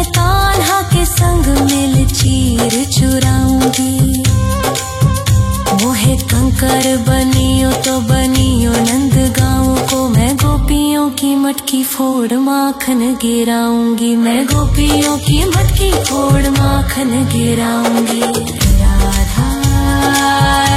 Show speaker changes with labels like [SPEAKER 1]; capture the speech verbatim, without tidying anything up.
[SPEAKER 1] मैं कान्हा के संग मिल चीर चुराऊंगी। मोहे कंकर बनियो तो बनियो नंद गाँव को, मैं गोपियों की मटकी फोड़ माखन गिराऊंगी। मैं गोपियों की मटकी फोड़ माखन गिराऊंगी। राधा